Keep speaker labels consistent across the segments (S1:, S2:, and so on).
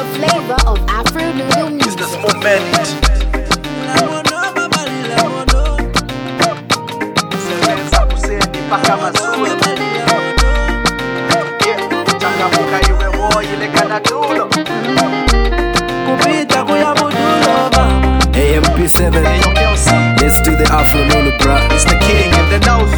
S1: flavor of Afro Lulu music.
S2: It's the smooth medit. Sebenza kusendi paka mazulu. Changamuka iwe moyo ile kana tulo.
S3: Kupita kuya mutulo mama. AMP7, let's do the Afro Lulu, bruh.
S2: It's the king in the north.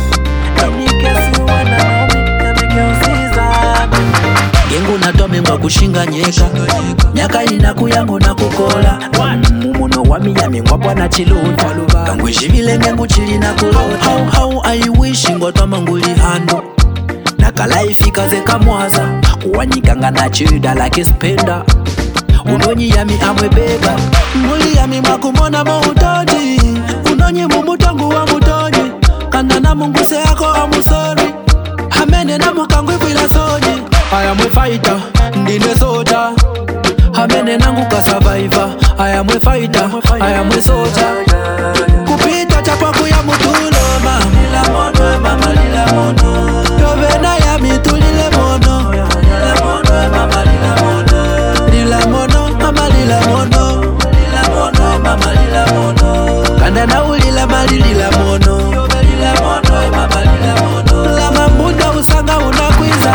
S3: Yengu natome mwa kushinga nyeka nyaka inakuyangu na kukola mumuno wamiyami ngwapwa na chiluta kangwishivile ngengu chili na kulota how I wish ngwatwama nguli hando nakalaifika zekamwaza kuwanyikanga na chida like spenda unonyi yami amwe beba nguli yami mwakumona mautoni unonyi mumutangu wa mutoni kanda na mungu se yako amusori hamene na mukangu ibwila sonyi I am a fighter, ndine soldier. Hamene nangu ka survivor. I am a fighter, I am a soldier. Kupita chapa kuya mutulo mama. Lila mono, mama lila mono. Yovena ya mitu lile mono. Lila mono, mama lila mono. Lila mono, mama lila mono. Lila mono, mama lila mono. Kanda na ulila mali lila mono. Lila mono, mama lila mono. Lama muda usanga unakwiza.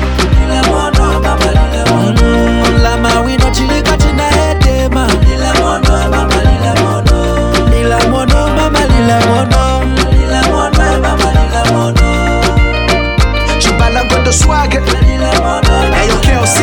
S3: Lama wino chilika china hete ma lila mono mama lila mono lila mono mama lila mono lila mono mama lila mono
S2: Chubala Gondo swagger. Ayo KLC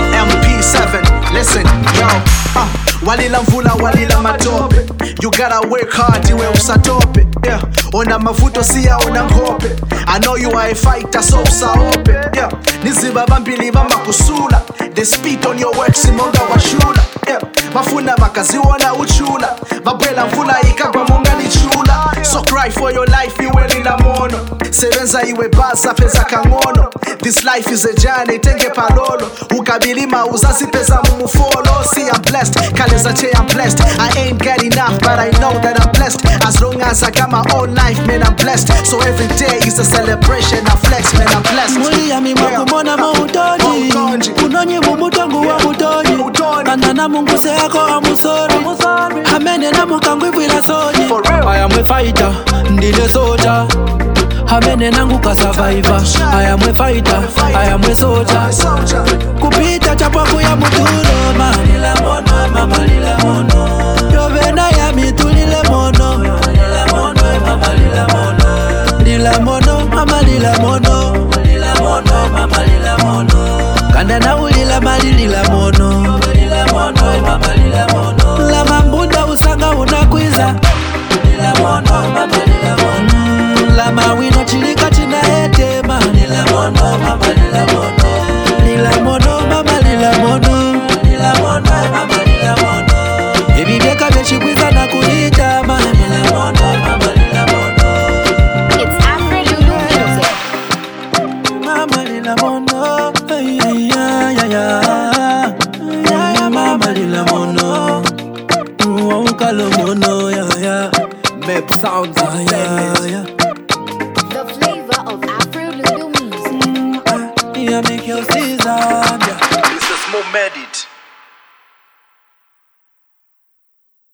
S2: MP7. Listen, yo. Walila mvula walila matope. You gotta work hard iwe usatope. Yeah. Ona mavuto siya ona ngope. I know you are a fighter so usaope. Yeah. Niziba bambili bamba kusula. They spit on your works imonga washula. Yeah. Mafuna makaziwona uchula. Babwela mvula ikagwa monga ni chula. So cry for your life iwe lila mono. Sebenza iwe baza pesa kangono. This life is a journey tenge palolo. Ukabilima uzazi pesa mumufolo. See I'm blessed, kaleza che I'm blessed. I ain't got enough but I know that I'm blessed. As long as I got my own life man I'm blessed. So every day is a celebration I flex man I'm blessed.
S3: Muli ya mima kumona mautoni unonyi mumutangu wa mutoni kanda na mungu se yako amusori hamene na mukangu ibwila sonyi I am a fighter, ndine soldier. Hamene nangu ka survivor. I am a fighter, I am a soldier. Kupita chapa kuya mutulo mama lila mono mama lila mono. Yovena ya mitu lile mono. Lila mono mama lila mono. Lila mono mama lila mono. Lila mono mama lila mono. Kanda na ulila mali lila mono. Lila mono mama lila mono. Lama mbunda usanga unakwiza. Lila mono mama lila mono. Lama wino chilika china hete ma lila mono mama lila mono. Lila mono mama lila mono. Lila mono mama lila mono. Ebi beka bechi kwiza na kuita ma lila mono mama lila mono.
S1: It's Afro Lulu music.
S3: Mama lila mono. Ya mama lila mono. Ukalo mono ya. Mep sounds ya.
S1: The flavor of Afro Lulu music.
S3: Yeah, make your season.
S2: It's the smooth medit.